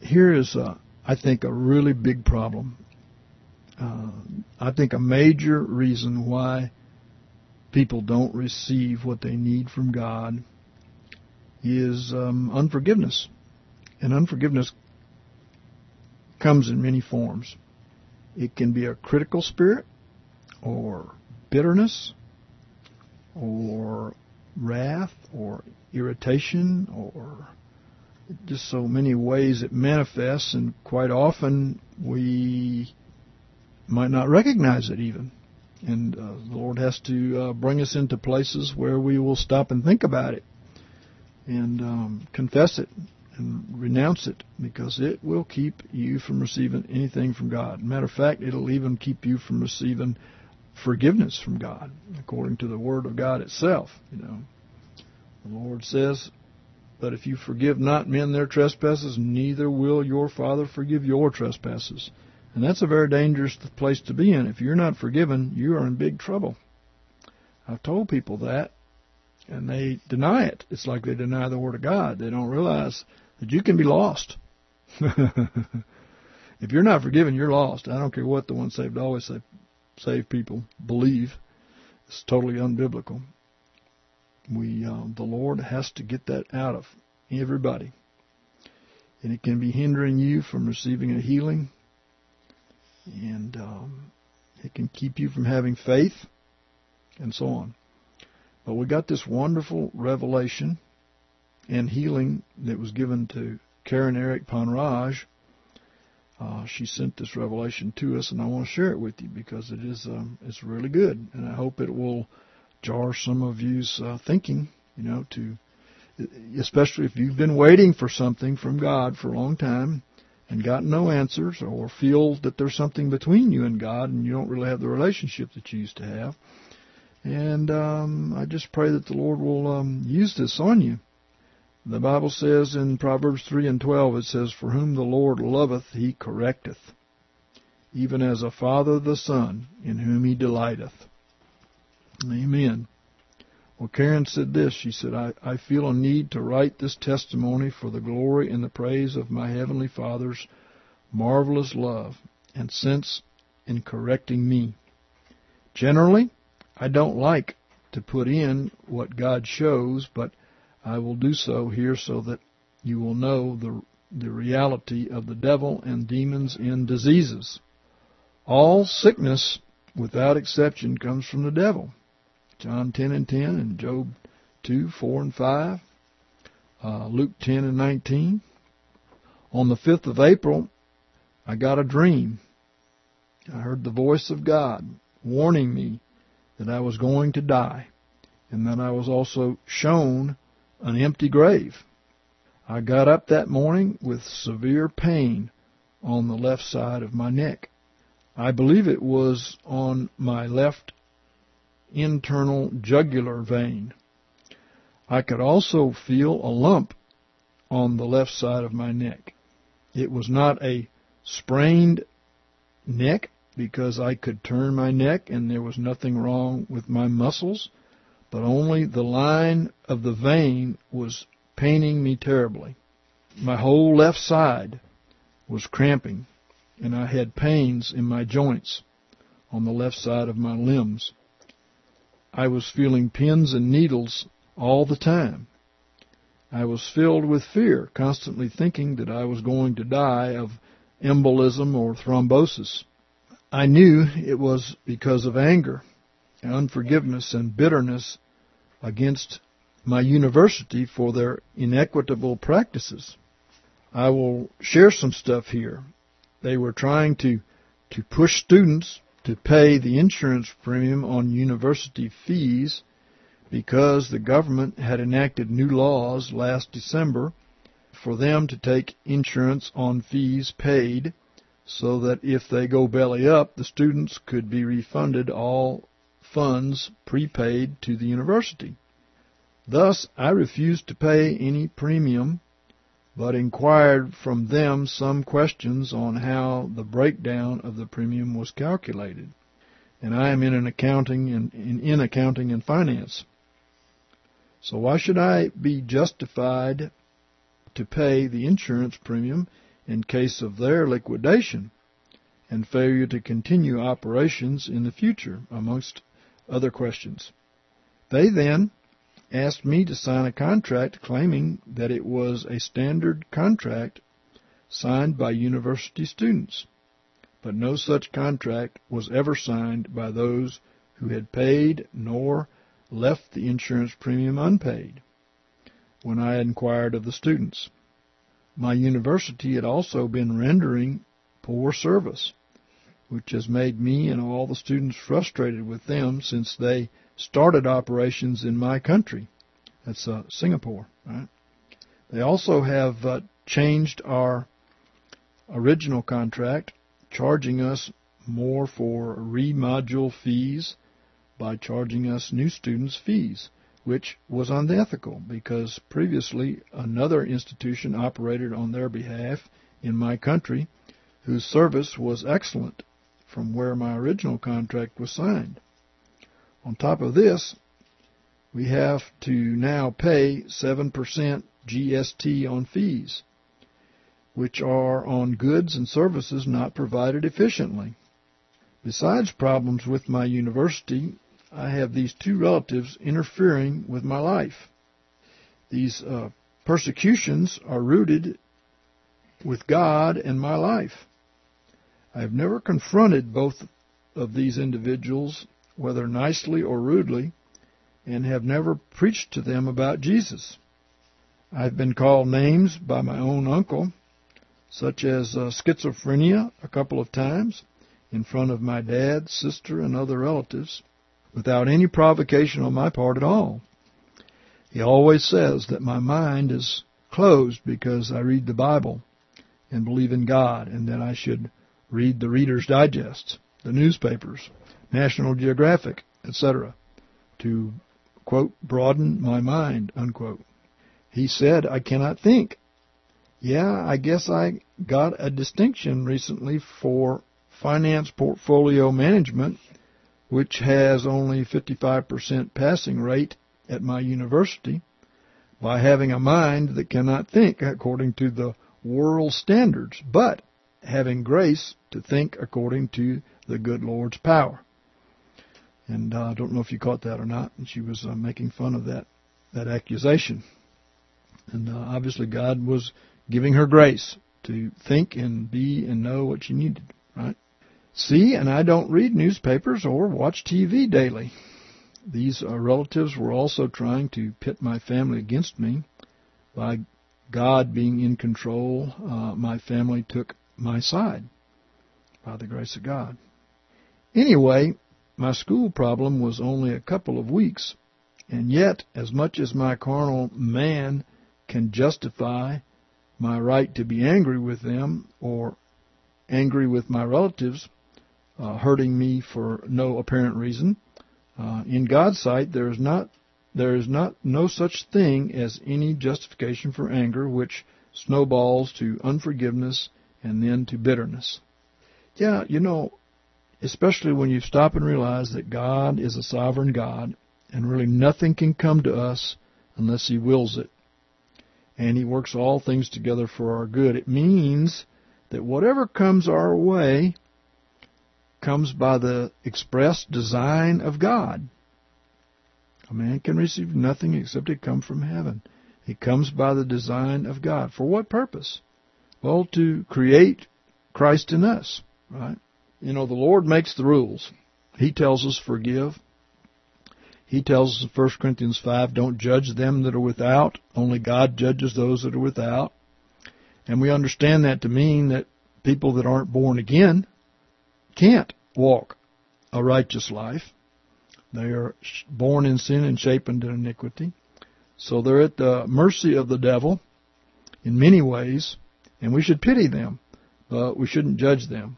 here is, I think, a really big problem. I think a major reason why people don't receive what they need from God is unforgiveness. And unforgiveness comes in many forms. It can be a critical spirit, or bitterness, or wrath, or irritation, or just so many ways it manifests, and quite often we might not recognize it even. And the Lord has to bring us into places where we will stop and think about it and confess it and renounce it, because it will keep you from receiving anything from God. Matter of fact, it'll even keep you from receiving forgiveness from God, according to the Word of God itself. The Lord says, "But if you forgive not men their trespasses, neither will your Father forgive your trespasses." And that's a very dangerous place to be in. If you're not forgiven, you are in big trouble. I've told people that, and they deny it. It's like they deny the Word of God. They don't realize that you can be lost. If you're not forgiven, you're lost. I don't care what the once saved, always saved people believe. It's totally unbiblical. The Lord has to get that out of everybody. And it can be hindering you from receiving a healing. And it can keep you from having faith, and so on. But we got this wonderful revelation and healing that was given to Karen Eric Ponraj. She sent this revelation to us, and I want to share it with you because it's really good, and I hope it will jar some of you's thinking, especially if you've been waiting for something from God for a long time and got no answers, or feel that there's something between you and God and you don't really have the relationship that you used to have. And I just pray that the Lord will use this on you. The Bible says in Proverbs 3:12, it says, "For whom the Lord loveth, he correcteth, even as a father the son, in whom he delighteth." Amen. Well, Karen said this. She said, I feel a need to write this testimony for the glory and the praise of my Heavenly Father's marvelous love and sense in correcting me. Generally, I don't like to put in what God shows, but I will do so here so that you will know the reality of the devil and demons and diseases. All sickness, without exception, comes from the devil. John 10:10 and Job 2:4-5, Luke 10:19. On the 5th of April, I got a dream. I heard the voice of God warning me that I was going to die, and that I was also shown an empty grave. I got up that morning with severe pain on the left side of my neck. I believe it was on my left internal jugular vein. I could also feel a lump on the left side of my neck. It was not a sprained neck, because I could turn my neck and there was nothing wrong with my muscles, but only the line of the vein was paining me terribly. My whole left side was cramping, and I had pains in my joints on the left side of my limbs. I was feeling pins and needles all the time. I was filled with fear, constantly thinking that I was going to die of embolism or thrombosis. I knew it was because of anger, unforgiveness, and bitterness against my university for their inequitable practices. I will share some stuff here. They were trying to push students to pay the insurance premium on university fees because the government had enacted new laws last December for them to take insurance on fees paid, so that if they go belly up, the students could be refunded all funds prepaid to the university. Thus, I refused to pay any premium, but inquired from them some questions on how the breakdown of the premium was calculated. And I am in accounting and finance. So why should I be justified to pay the insurance premium in case of their liquidation and failure to continue operations in the future, amongst other questions. They then asked me to sign a contract claiming that it was a standard contract signed by university students, but no such contract was ever signed by those who had paid nor left the insurance premium unpaid when I inquired of the students. My university had also been rendering poor service, which has made me and all the students frustrated with them since they started operations in my country. That's Singapore, right? They also have changed our original contract, charging us more for remodule fees by charging us new students fees, which was unethical because previously another institution operated on their behalf in my country whose service was excellent from where my original contract was signed. On top of this, we have to now pay 7% GST on fees, which are on goods and services not provided efficiently. Besides problems with my university, I have these two relatives interfering with my life. These persecutions are rooted with God and my life. I have never confronted both of these individuals, whether nicely or rudely, and have never preached to them about Jesus. I have been called names by my own uncle, such as schizophrenia, a couple of times in front of my dad, sister, and other relatives, without any provocation on my part at all. He always says that my mind is closed because I read the Bible and believe in God, and that I should read the Reader's Digest, the newspapers, National Geographic, etc., to, quote, broaden my mind, unquote. He said, I cannot think. Yeah, I guess I got a distinction recently for finance portfolio management, which has only 55% passing rate at my university, by having a mind that cannot think according to the world standards, but having grace to think according to the good Lord's power. And I don't know if you caught that or not, and she was making fun of that accusation. And obviously God was giving her grace to think and be and know what she needed, right? See, and I don't read newspapers or watch TV daily. These relatives were also trying to pit my family against me. By God being in control, my family took my side by the grace of God. Anyway, my school problem was only a couple of weeks, and yet, as much as my carnal man can justify my right to be angry with them or angry with my relatives, hurting me for no apparent reason, in God's sight there is no such thing as any justification for anger, which snowballs to unforgiveness and then to bitterness. Yeah, especially when you stop and realize that God is a sovereign God, and really nothing can come to us unless He wills it. And He works all things together for our good. It means that whatever comes our way comes by the express design of God. A man can receive nothing except it come from heaven. It comes by the design of God. For what purpose? Well, to create Christ in us, right? The Lord makes the rules. He tells us forgive. He tells us in 1 Corinthians 5, don't judge them that are without. Only God judges those that are without. And we understand that to mean that people that aren't born again can't walk a righteous life. They are born in sin and shapen in iniquity. So they're at the mercy of the devil in many ways, and we should pity them, but we shouldn't judge them.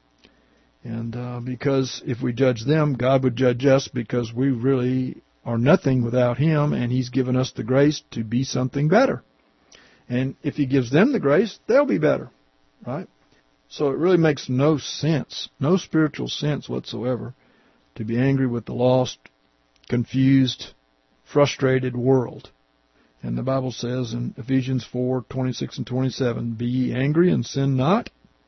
And because if we judge them, God would judge us, because we really are nothing without Him, and He's given us the grace to be something better. And if He gives them the grace, they'll be better, right? So it really makes no sense, no spiritual sense whatsoever, to be angry with the lost, confused, frustrated world. And the Bible says in Ephesians 4:26 and 27, "Be ye angry and sin not.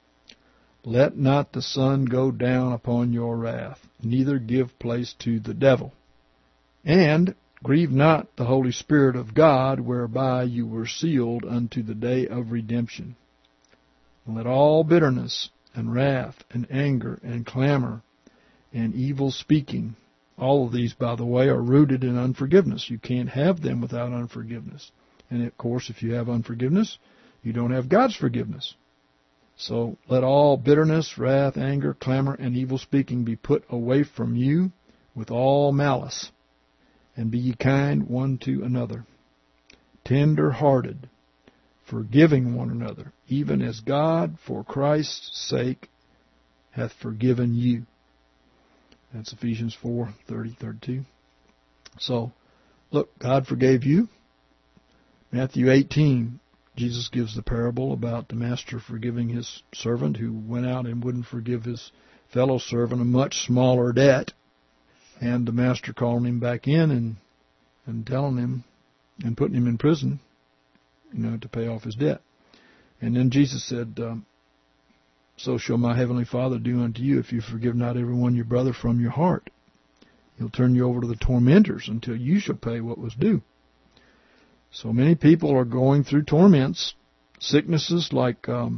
Let not the sun go down upon your wrath, neither give place to the devil. And grieve not the Holy Spirit of God, whereby you were sealed unto the day of redemption. And let all bitterness and wrath and anger and clamor and evil speaking," all of these, by the way, are rooted in unforgiveness. You can't have them without unforgiveness. And, of course, if you have unforgiveness, you don't have God's forgiveness. So let all bitterness, wrath, anger, clamor, and evil speaking be put away from you with all malice. And be ye kind one to another, tender-hearted, forgiving one another, even as God, for Christ's sake, hath forgiven you. That's Ephesians 4:30-32. So, look, God forgave you. Matthew 18, Jesus gives the parable about the master forgiving his servant who went out and wouldn't forgive his fellow servant a much smaller debt. And the master calling him back in and telling him and putting him in prison, to pay off his debt. And then Jesus said, "So shall my heavenly Father do unto you if you forgive not every one your brother from your heart. He'll turn you over to the tormentors until you shall pay what was due." So many people are going through torments, sicknesses like,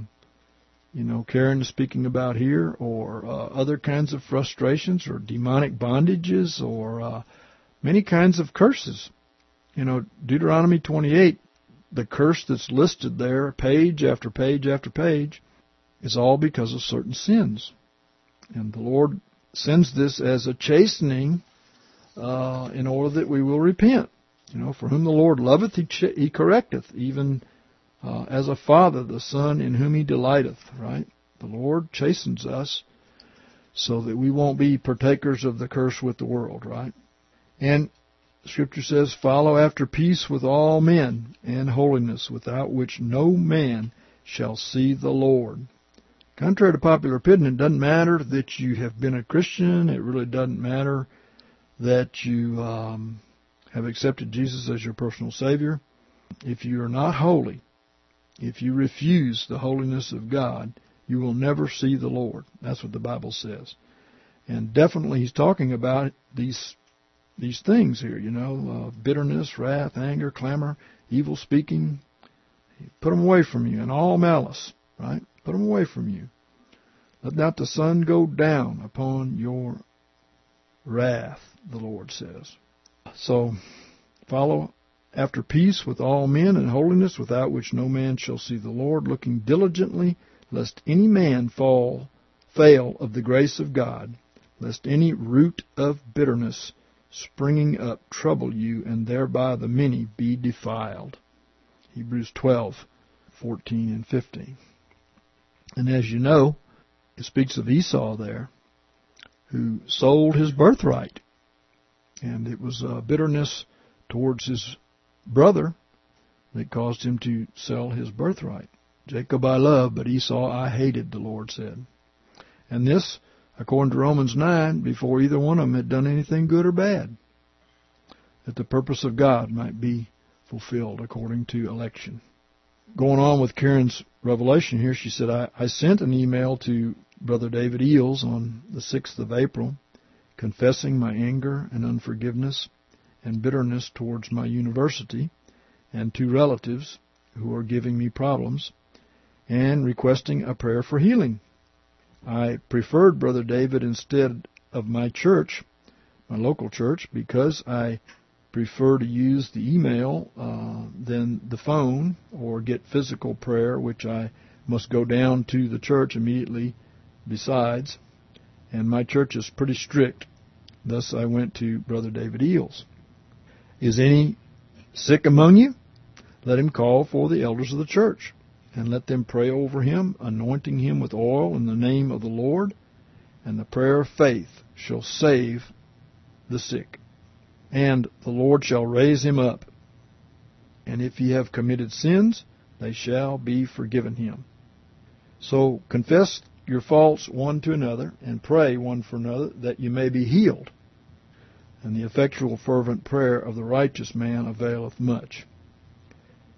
Karen is speaking about here, or other kinds of frustrations, or demonic bondages, or many kinds of curses. Deuteronomy 28, the curse that's listed there, page after page after page, is all because of certain sins. And the Lord sends this as a chastening in order that we will repent. For whom the Lord loveth, he correcteth, even as a father, the son in whom he delighteth, right? The Lord chastens us so that we won't be partakers of the curse with the world, right? And Scripture says, "Follow after peace with all men and holiness, without which no man shall see the Lord." Contrary to popular opinion, it doesn't matter that you have been a Christian. It really doesn't matter that you have accepted Jesus as your personal Savior. If you are not holy, if you refuse the holiness of God, you will never see the Lord. That's what the Bible says. And definitely he's talking about these things here, bitterness, wrath, anger, clamor, evil speaking. Put them away from you, and all malice, right? Put them away from you. Let not the sun go down upon your wrath, the Lord says. So, follow after peace with all men and holiness, without which no man shall see the Lord, looking diligently, lest any man fail of the grace of God, lest any root of bitterness springing up trouble you, and thereby the many be defiled. Hebrews 12:14 and 15. And as you know, it speaks of Esau there, who sold his birthright. And it was bitterness towards his brother that caused him to sell his birthright. Jacob I loved, but Esau I hated, the Lord said. And this, according to Romans 9, before either one of them had done anything good or bad, that the purpose of God might be fulfilled according to election. Going on with Karen's revelation here, she said, I sent an email to Brother David Eels on the 6th of April, confessing my anger and unforgiveness and bitterness towards my university and 2 relatives who are giving me problems, and requesting a prayer for healing. I preferred Brother David instead of my church, my local church, because I prefer to use the email than the phone or get physical prayer, which I must go down to the church immediately besides. And my church is pretty strict. Thus I went to Brother David Eels. Is any sick among you? Let him call for the elders of the church, and let them pray over him, anointing him with oil in the name of the Lord, and the prayer of faith shall save the sick, and the Lord shall raise him up. And if he have committed sins, they shall be forgiven him. So confess your faults one to another, and pray one for another, that you may be healed. And the effectual fervent prayer of the righteous man availeth much.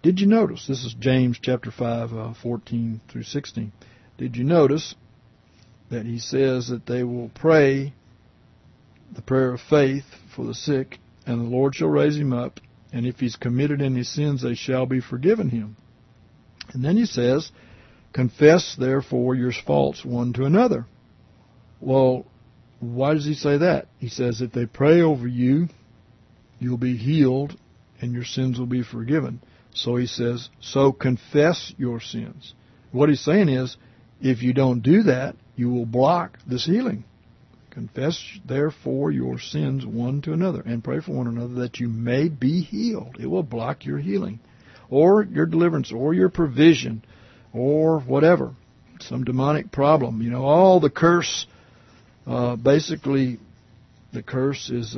Did you notice, this is James chapter 5, 14 through 16. Did you notice that he says that they will pray the prayer of faith for the sick, and the Lord shall raise him up, and if he's committed in his sins, they shall be forgiven him. And then he says, confess therefore your faults one to another. Well, why does he say that? He says if they pray over you, you'll be healed and your sins will be forgiven. So he says, so confess your sins. What he's saying is, if you don't do that, you will block this healing. Confess therefore your sins one to another and pray for one another that you may be healed. It will block your healing or your deliverance or your provision or whatever, some demonic problem. You know, all the curse, basically the curse is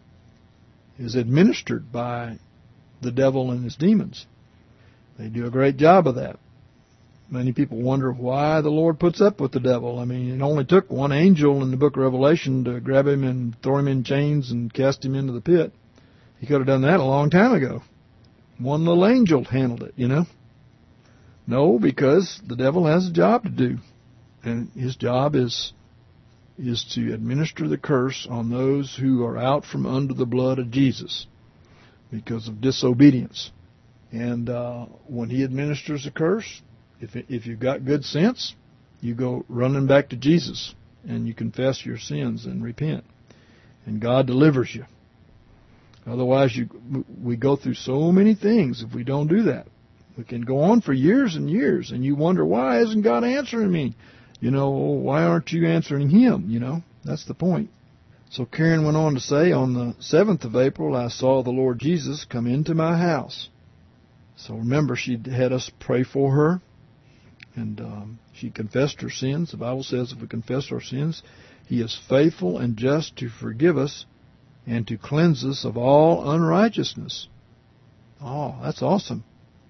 administered by the devil and his demons. They do a great job of that. Many people wonder why the Lord puts up with the devil. I mean, it only took one angel in the book of Revelation to grab him and throw him in chains and cast him into the pit. He could have done that a long time ago. One little angel handled it, you know. No, because the devil has a job to do. And his job is to administer the curse on those who are out from under the blood of Jesus because of disobedience. And when he administers the curse, if you've got good sense, you go running back to Jesus and you confess your sins and repent. And God delivers you. Otherwise, we go through so many things if we don't do that. We can go on for years and years, and you wonder, why isn't God answering me? You know, why aren't you answering Him? You know, that's the point. So Karen went on to say, on the 7th of April, I saw the Lord Jesus come into my house. So remember, she had us pray for her, and she confessed her sins. The Bible says if we confess our sins, He is faithful and just to forgive us and to cleanse us of all unrighteousness. Oh, that's awesome.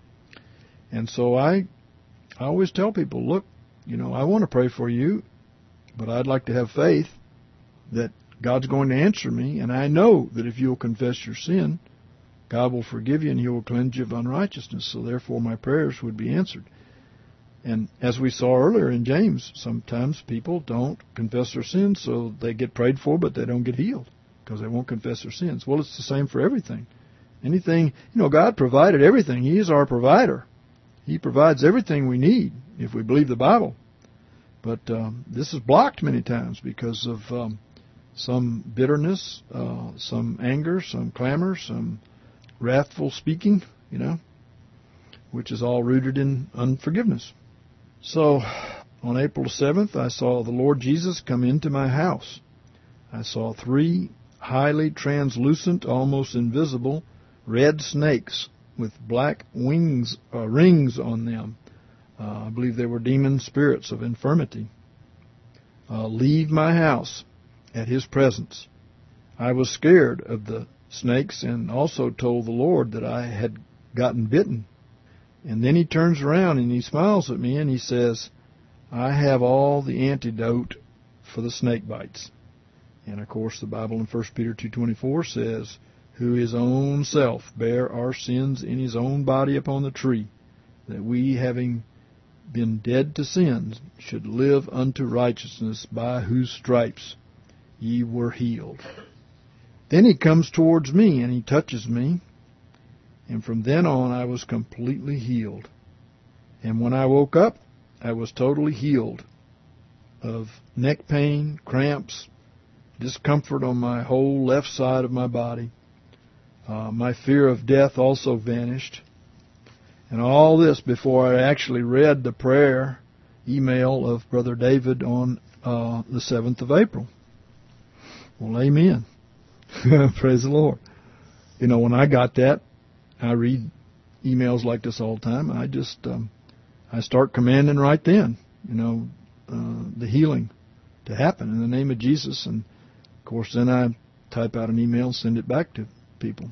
And so I always tell people, look, you know, I want to pray for you, but I'd like to have faith that God's going to answer me, and I know that if you'll confess your sin, God will forgive you and He will cleanse you of unrighteousness. So therefore my prayers would be answered. And as we saw earlier in James, sometimes people don't confess their sins, so they get prayed for, but they don't get healed because they won't confess their sins. Well, it's the same for everything. Anything, you know, God provided everything. He is our provider. He provides everything we need if we believe the Bible. But this is blocked many times because of some bitterness, some anger, some clamor, some wrathful speaking, you know, which is all rooted in unforgiveness. So on April 7th, I saw the Lord Jesus come into my house. I saw 3 highly translucent, almost invisible, red snakes with black wings, rings on them. I believe they were demon spirits of infirmity. Leave my house at His presence. I was scared of the snakes and also told the Lord that I had gotten bitten. And then He turns around and He smiles at me and He says, I have all the antidote for the snake bites. And of course the Bible in 1 Peter 2:24 says, who His own self bare our sins in His own body upon the tree, that we, having been dead to sins, should live unto righteousness, by whose stripes ye were healed. Then He comes towards me and He touches me, and from then on I was completely healed. And when I woke up, I was totally healed of neck pain, cramps, discomfort on my whole left side of my body. My fear of death also vanished. And all this before I actually read the prayer email of Brother David on the 7th of April. Well, amen. Praise the Lord. You know, when I got that, I read emails like this all the time. I just, I start commanding right then, you know, the healing to happen in the name of Jesus. And, of course, then I type out an email and send it back to people.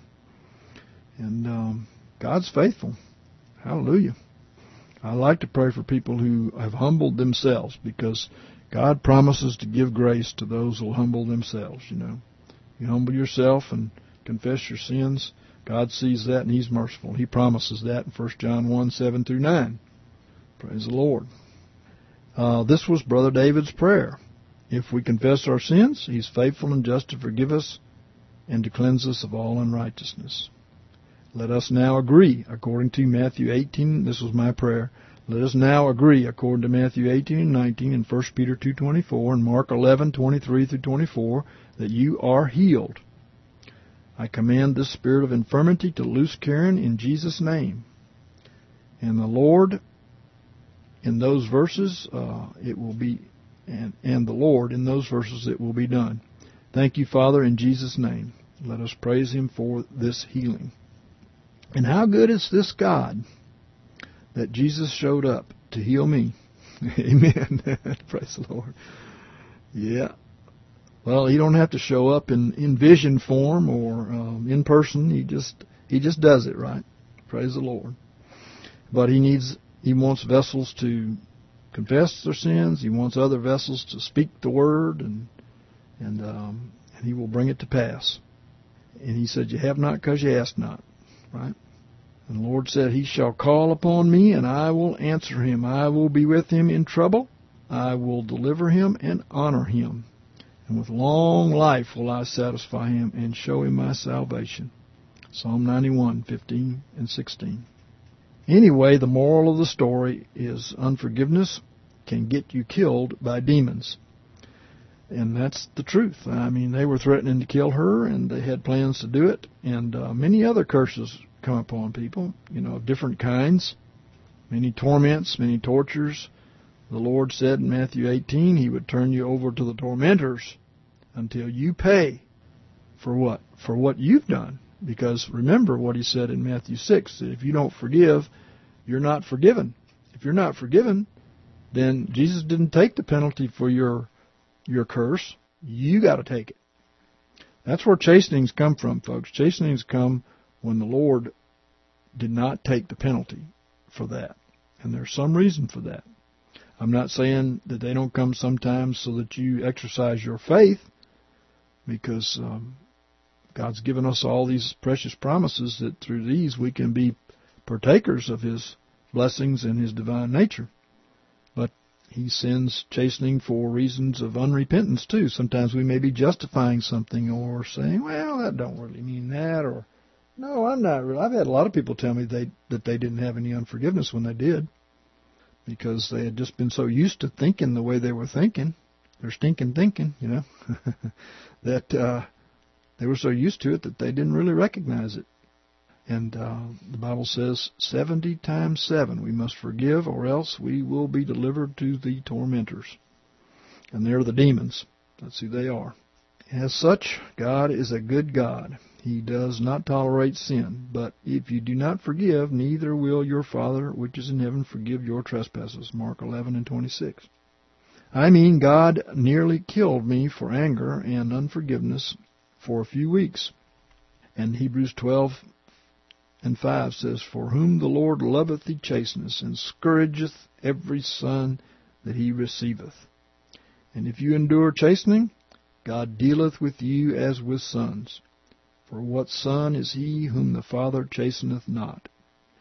And God's faithful. Hallelujah. I like to pray for people who have humbled themselves, because God promises to give grace to those who humble themselves, you know. You humble yourself and confess your sins, God sees that and He's merciful. He promises that in 1 John 1, 7 through 9. Praise the Lord. This was Brother David's prayer. If we confess our sins, He's faithful and just to forgive us and to cleanse us of all unrighteousness. Let us now agree, according to Matthew 18, this was my prayer, let us now agree, according to Matthew 18 and 19 and 1 Peter 2:24 and Mark 11, 23 through 24, that you are healed. I command this spirit of infirmity to loose Karen in Jesus' name. And the Lord, in those verses, it will be, and the Lord, in those verses, it will be done. Thank you, Father, in Jesus' name. Let us praise Him for this healing. And how good is this God that Jesus showed up to heal me? Amen. Praise the Lord. Yeah. Well, He don't have to show up in vision form or in person. He just does it, right? Praise the Lord. But He wants vessels to confess their sins. He wants other vessels to speak the word, and He will bring it to pass. And He said, you have not because you ask not. Right? And the Lord said, He shall call upon me, and I will answer him. I will be with him in trouble. I will deliver him and honor him. And with long life will I satisfy him and show him my salvation. Psalm 91, 15 and 16. Anyway, the moral of the story is unforgiveness can get you killed by demons. And that's the truth. I mean, they were threatening to kill her, and they had plans to do it. And many other curses come upon people, of different kinds. Many torments, many tortures. The Lord said in Matthew 18 He would turn you over to the tormentors until you pay for what? For what you've done. Because remember what He said in Matthew 6, that if you don't forgive, you're not forgiven. If you're not forgiven, then Jesus didn't take the penalty for your curse. You got to take it. That's where chastenings come from, folks. Chastenings come when the Lord did not take the penalty for that. And there's some reason for that. I'm not saying that they don't come sometimes so that you exercise your faith, because God's given us all these precious promises that through these we can be partakers of His blessings and His divine nature. But He sends chastening for reasons of unrepentance too. Sometimes we may be justifying something or saying, well, that don't really mean that, or no, I'm not really. I've had a lot of people tell me that they didn't have any unforgiveness when they did, because they had just been so used to thinking the way they were thinking. They're stinking thinking, that they were so used to it that they didn't really recognize it. And the Bible says 70 times 7 we must forgive, or else we will be delivered to the tormentors. And they're the demons. That's who they are. As such, God is a good God. He does not tolerate sin. But if you do not forgive, neither will your Father which is in heaven forgive your trespasses. Mark 11 and 26. I mean, God nearly killed me for anger and unforgiveness for a few weeks. And Hebrews 12 and 5 says, for whom the Lord loveth He chasteneth, and scourgeth every son that He receiveth. And if you endure chastening, God dealeth with you as with sons. For what son is he whom the Father chasteneth not?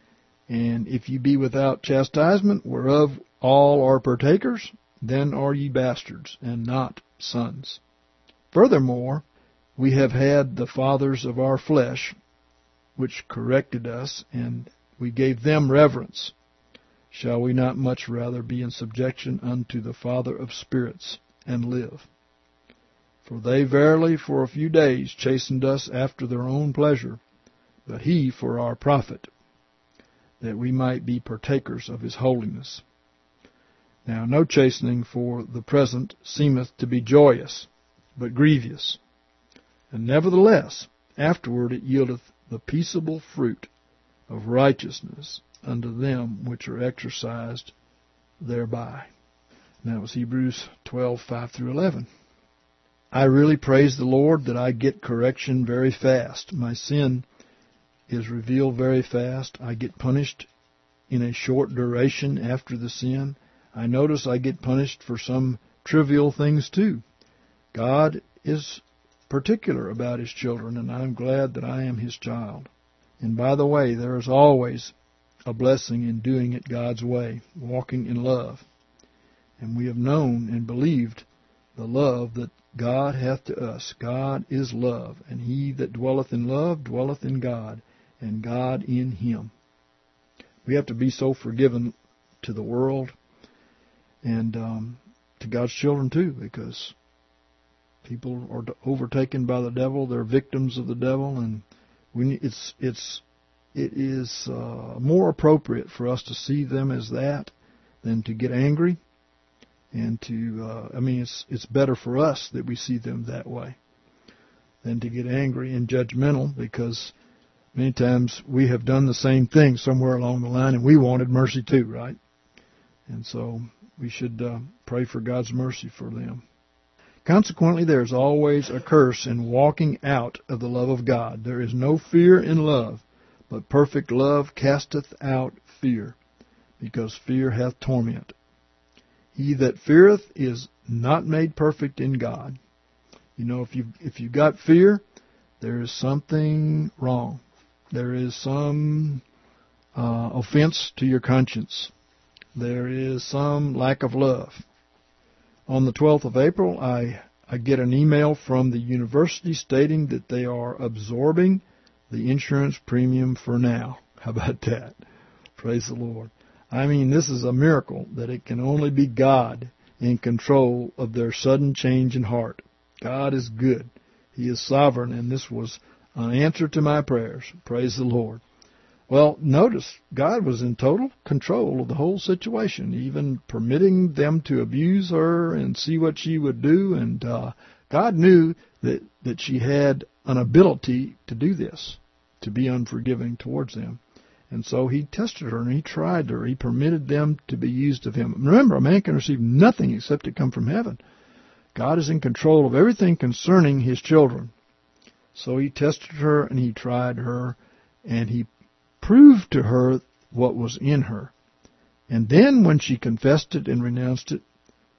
And if ye be without chastisement, whereof all are partakers, then are ye bastards, and not sons. Furthermore, we have had the fathers of our flesh, which corrected us, and we gave them reverence. Shall we not much rather be in subjection unto the Father of spirits, and live? For they verily for a few days chastened us after their own pleasure, but He for our profit, that we might be partakers of His holiness. Now no chastening for the present seemeth to be joyous, but grievous. And nevertheless, afterward it yieldeth the peaceable fruit of righteousness unto them which are exercised thereby. And that was Hebrews 12, 5 through 11. I really praise the Lord that I get correction very fast. My sin is revealed very fast. I get punished in a short duration after the sin. I notice I get punished for some trivial things too. God is particular about His children, and I'm glad that I am His child. And by the way, there is always a blessing in doing it God's way, walking in love. And we have known and believed the love that God hath to us. God is love, and he that dwelleth in love dwelleth in God, and God in him. We have to be so forgiven to the world and to God's children too, because people are overtaken by the devil. They're victims of the devil, and it is more appropriate for us to see them as that than to get angry. And it's better for us that we see them that way than to get angry and judgmental, because many times we have done the same thing somewhere along the line and we wanted mercy too, right? And so we should pray for God's mercy for them. Consequently, there is always a curse in walking out of the love of God. There is no fear in love, but perfect love casteth out fear, because fear hath torment. He that feareth is not made perfect in God. You know, if you've got fear, there is something wrong. There is some offense to your conscience. There is some lack of love. On the 12th of April, I get an email from the university stating that they are absorbing the insurance premium for now. How about that? Praise the Lord. I mean, this is a miracle that it can only be God in control of their sudden change in heart. God is good. He is sovereign, and this was an answer to my prayers. Praise the Lord. Well, notice, God was in total control of the whole situation, even permitting them to abuse her and see what she would do. And God knew that she had an ability to do this, to be unforgiving towards them. And so he tested her and he tried her. He permitted them to be used of him. Remember, a man can receive nothing except it come from heaven. God is in control of everything concerning his children. So he tested her and he tried her, and he proved to her what was in her. And then when she confessed it and renounced it,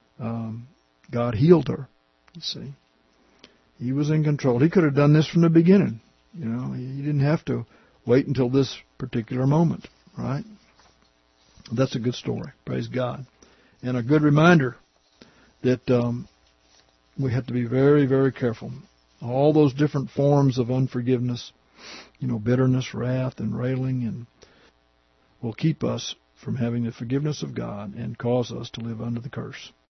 God healed her. You see, he was in control. He could have done this from the beginning. You know, he didn't have to wait until this particular moment, right? That's a good story. Praise God. And a good reminder that we have to be very, very careful. All those different forms of unforgiveness, bitterness, wrath, and railing, and will keep us from having the forgiveness of God and cause us to live under the curse.